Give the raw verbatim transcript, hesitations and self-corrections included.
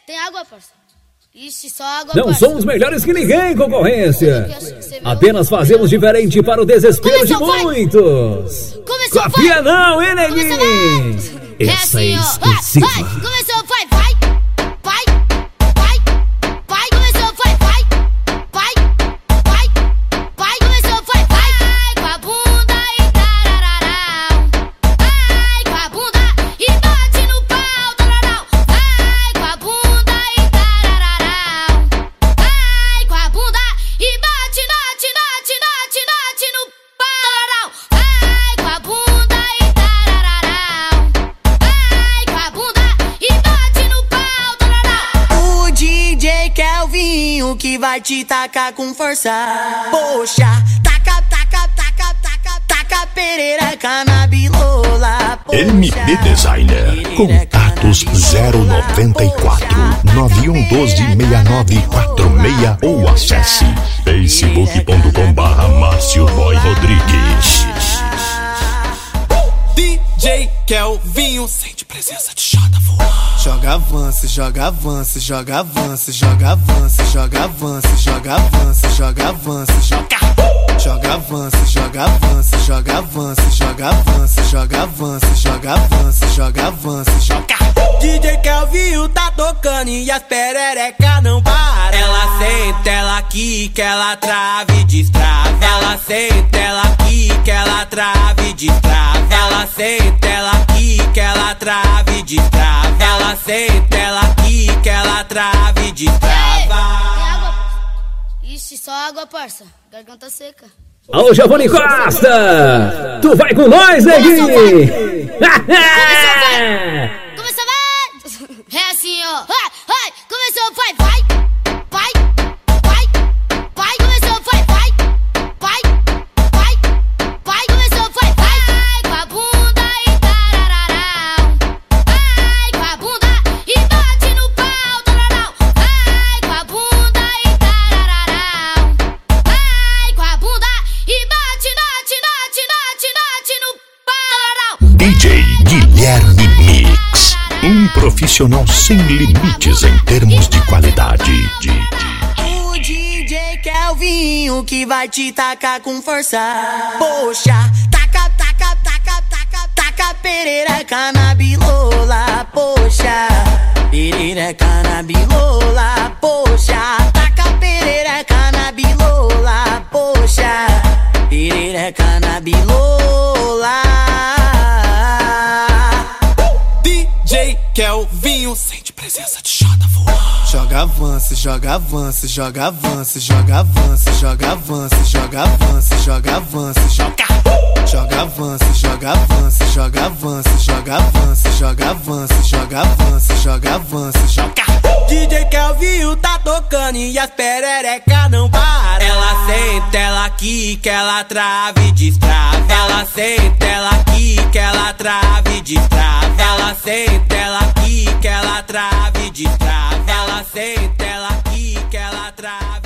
tem água, parça? Ixi, só água, Não parça. somos melhores que ninguém, concorrência. Apenas fazemos diferente para o desespero de muitos. Começou, vai. Copia não, hein, neguinho? Essa é exclusiva. Vai, começou, vai, vai. Vai, vai, vai, começou, vai, vai. Vai, vai, vai, começou, vai, vai. Com a bunda e tarararau. Vai, com a bunda e bate no pau, tararau. Vai, com a bunda e tarararau. Vai, com a bunda e bate, note, note, note, note no pau, tararau. Vai, com a bunda e tarararau. Vai, com a bunda e bate no pau, tararau. O D J Kelvinho que vai te tacar com força. Poxa, taca, taca, taca, taca, taca perereca na bilola. Poxa, M P Designer. Contatos zero noventa e quatro, nove um um dois, seis nove quatro seis ou acesse facebook ponto com barra Márcio Boy Rodrigues. D J Kelvinho sente presença de chata voando. Joga avanço, joga avanço, joga avanço, joga avanço, joga avanço, joga avanço, joga avanço, joga Joga avanço, joga avanço, joga avanço, joga avanço, joga avanço, joga avanço, joga avanço, joga D J Kelvinho tá tocando e as perereca não para. Ela senta, ela quica, ela trava e destrava. Ela senta, ela quica, ela trava e destrava. Ela senta, ela quica, ela trava e destrava. Ela senta, ela quica, ela trava e destrava. Tem água, parça? Ixi, só água, parça. Garganta seca. Alô, Giovanni Costa! Tu vai com nós, neguinho! Começou, vai! Começou, vai! É assim, ó. Vai, vai! Começou, vai, vai! Vai, vai, vai! Começou, vai, vai! Vai, vai, vai! Começou, vai, vai! Com a bunda e tarararau. Vai, com a bunda e bate no pau, tararau. Vai, com a bunda e tarararau. Vai, com a bunda e bate, note, note, note, note no pau, tararau. D J Guilherme Mix. Um profissional sem limites em termos de qualidade. De, de, o D J Kelvinho que vai te tacar com força. Poxa, taca, taca, taca, taca, taca perereca na bilola. Poxa, perereca na bilola. Poxa, taca perereca na bilola. Poxa, perereca na bilola. D J Kelvinho sente presença de chata voando. Joga avanço, joga avanço, joga avanço, joga avanço, joga avanço, joga avanço, joga avanço, joga Joga avanço, joga avanço, joga avanço, joga avanço, joga avanço, joga avanço, joga avanço, joga D J Kelvinho tá tocando e as perereca não para. Ela senta, ela quica, ela trava e destrava. Ela senta, ela quica, ela trava e destrava. Ela senta, ela quica, ela trava e destrava. Ela senta, ela quica, ela trava.